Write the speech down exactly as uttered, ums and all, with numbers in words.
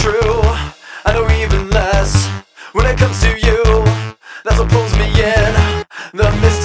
true. I know even less when it comes to you. That's what pulls me in. The mist